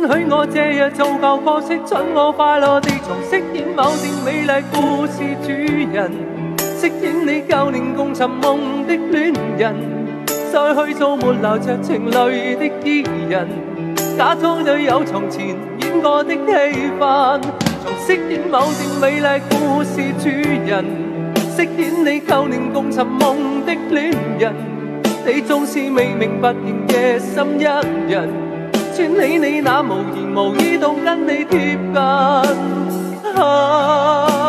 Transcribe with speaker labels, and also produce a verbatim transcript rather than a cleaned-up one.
Speaker 1: 許我這日做舊角色，准我快樂地重飾演某段美麗故事主人，飾演你舊年共尋夢的戀人，再去做沒流着情淚的伊人，假裝就有從前演過的戲份，重飾演某段美麗故事主人，飾演你舊年共尋夢的戀人，你總是未明不認嘅心一人，專理你那無言無意到跟你貼近。啊